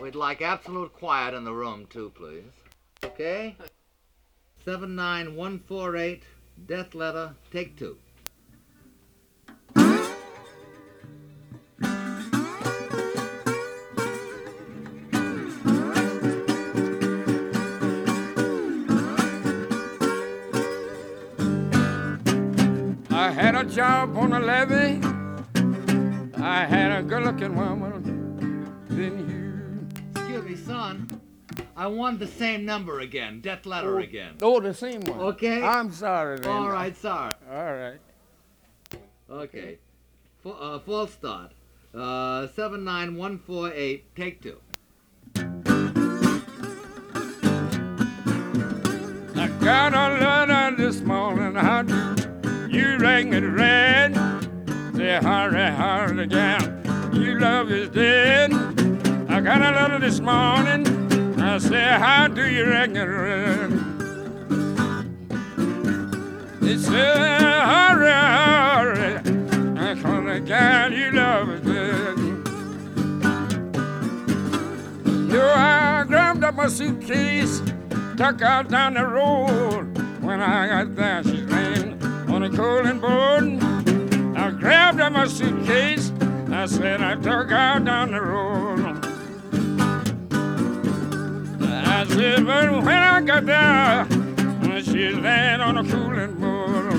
We'd like absolute quiet in the room, too, please. Okay? 79148, Death Letter, take two. I had a job on the levee. I had a good-looking woman. Then you. Excuse me, son. I want the same number again. Death Letter again. Oh, the same one. Okay. I'm sorry, then. All right, sorry. All right. Okay. Full start. 79148, take two. I got a letter this morning. How do you rang it red? Say hurry, hurry again. Your love is dead. I got a letter this morning. I say, how do you ring it red? It said, hurry, hurry. I call the gal you love is dead. Yo, I grabbed up my suitcase, tuck out down the road. When I got there, she's laying on a cooling board. I grabbed up my suitcase, I said I took out down the road. I said, but when I got there, she's laying on a cooling board.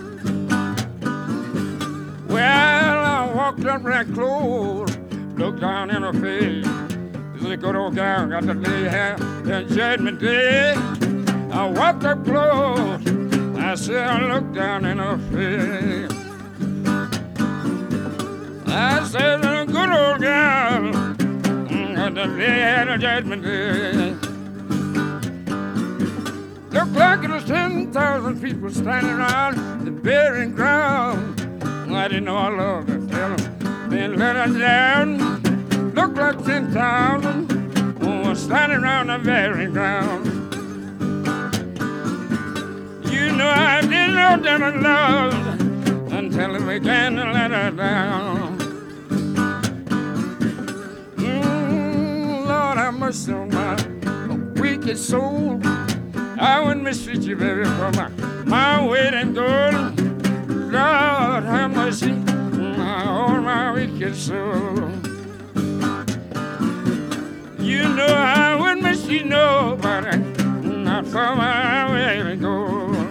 Well, I walked up right close, looked down in her face. This good old gal got to lay here in Judgment Day. I walked up close, I said I looked down in her face. I said, a good old gal got to lay here in Judgment Day. Looked like it was 10,000 people standing around the burying ground. I didn't know I loved her till then let her down. Looked like 10,000 was standing around the burying ground. You know I didn't know that I loved until I began to let her down. Lord, I must know my wicked soul. I wouldn't mistreat you, baby, for my weight in gold. Lord, have mercy on my wicked soul. You know I wouldn't mistreat nobody, not for my weight in gold.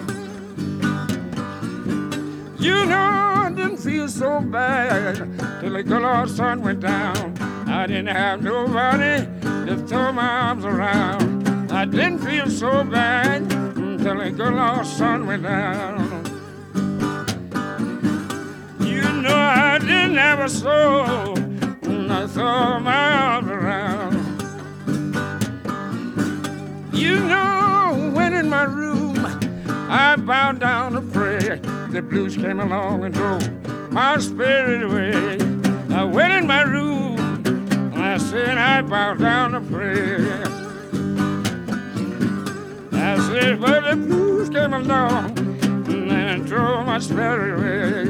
You know I didn't feel so bad till the good Lord sun went down. I didn't have nobody to throw my arms around. I didn't feel so bad until the good Lord sun went down. You know I didn't have a soul when I throw my arms around. You know when in my room I bowed down to pray, the blues came along and drove my spirit away. I went in my room and I said I bowed down to pray. I said, but the blues came along and drove my spirit away.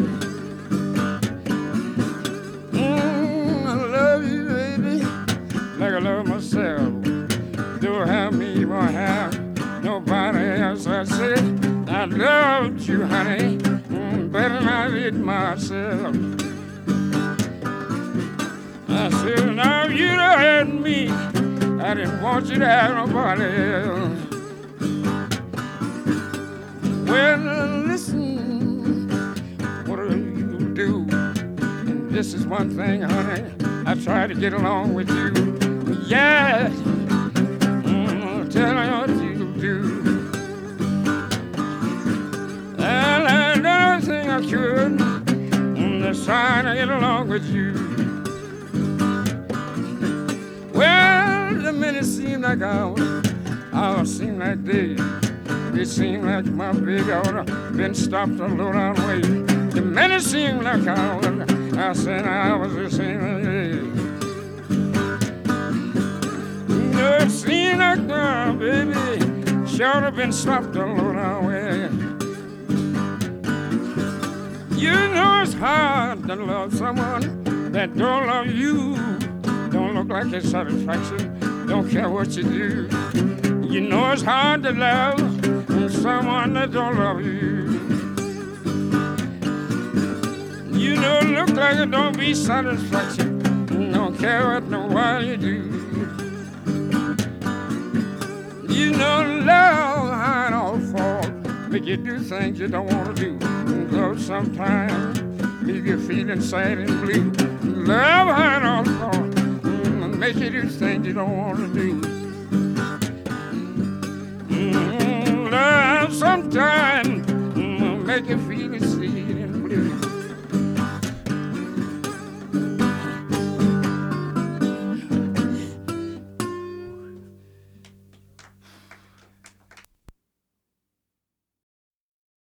I love you, baby, like I love myself. Don't have me, won't have nobody else. I said, I loved you, honey, better than I did myself. I said, now you done had me, I didn't want you to have nobody else. Well, listen, what do you do? And this is one thing, honey, I try to get along with you. Yes, tell me what you do. And I done everything I could, just trying to get along with you. Well, the minutes seem like hours seem like days. It seemed like my big order been stopped a low down way. The minutes seemed like hours, I said I was the same as no, it seemed like now, baby, sure have been stopped a low down way. You know it's hard to love someone that don't love you. Don't look look like it's satisfaction. Don't care what you do. You know it's hard to love someone that don't love you. You know it look like it don't be satisfaction. Don't care what nobody do. You know love how it all fall. Make you do things you don't want to do. Cause sometimes leave you feeling sad and blue. Love how it all fall. Make you do things you don't want to do. Love sometimes make you feel